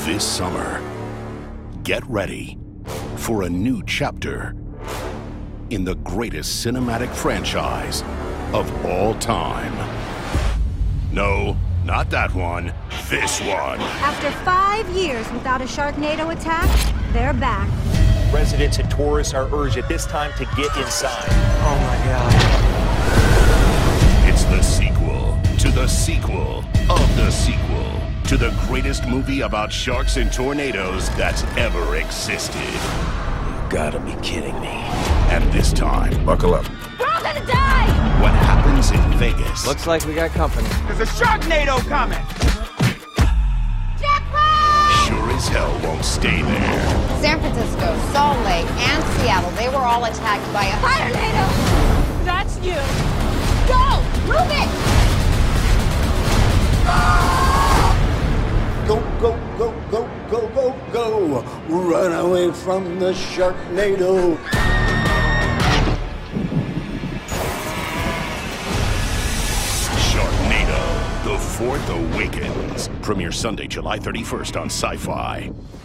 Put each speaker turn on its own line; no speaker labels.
This summer, get ready for a new chapter in the greatest cinematic franchise of all time. No, not that one. This one.
After 5 years without a Sharknado attack, they're back.
Residents and tourists are urged at this time to get inside.
Oh my God.
It's the sequel to the sequel of the sequel to the greatest movie about sharks and tornadoes that's ever existed.
You gotta be kidding me.
And this time,
Buckle up.
We're all gonna die!
what happens in Vegas
Looks like we got company.
There's a Sharknado coming!
Jackpot!
sure as hell won't stay there.
San Francisco, Salt Lake, and Seattle, they were all attacked by a
Tornado! That's you! Go! Move it!
Go, go, go, go, go, go, go! Run away from the Sharknado!
Sharknado, The Fourth Awakens. Premiere Sunday, July 31st on Sci-Fi.